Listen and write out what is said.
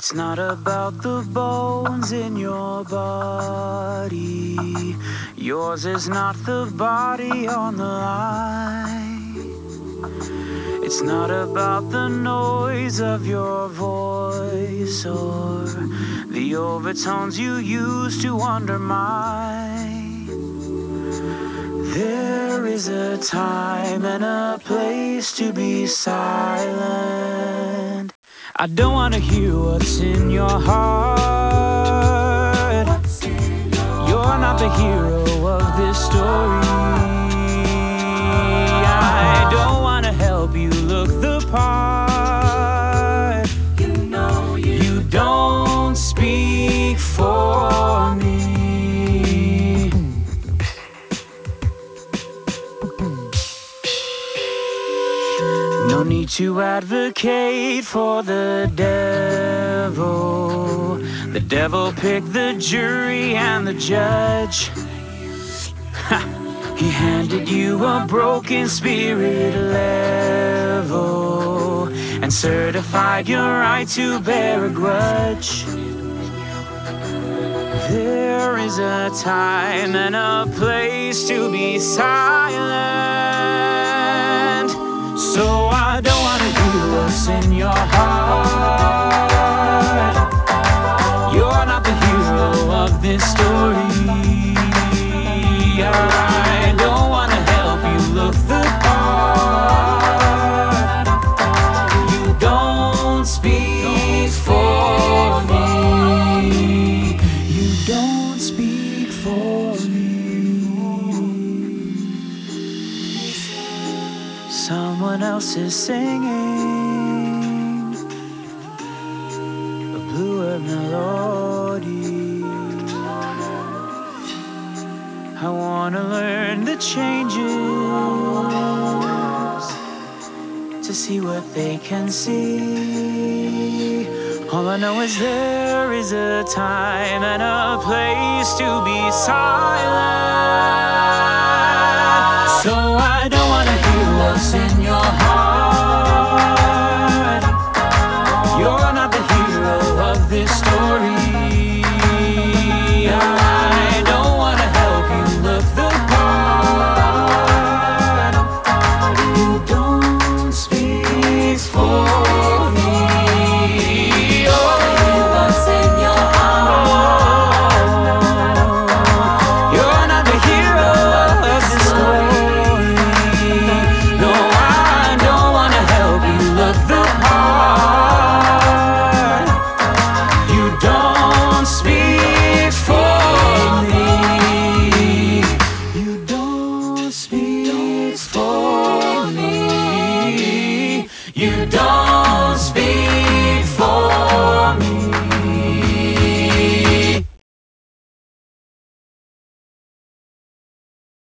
It's not about the bones in your body. Yours is not the body on the line. It's not about the noise of your voice or the overtones you use to undermine. There is a time and a place to be silent. I don't want to hear what's in your heart. You're not the hero of this story. I don't want to help you look the part. You don't speak for me. No need to advocate for the devil. The devil picked the jury and the judge. He handed you a broken spirit level and certified your right to bear a grudge. There is a time and a place to be silent. So I don't want to hear what's in your heart. You're not the hero of this story. I don't want to help you look the part. You don't speak for me. You don't speak for me. Someone else is singing a bluer melody. I wanna learn the changes to see what they can see. All I know is there is a time and a place to be silent. So I don't wanna hear what's in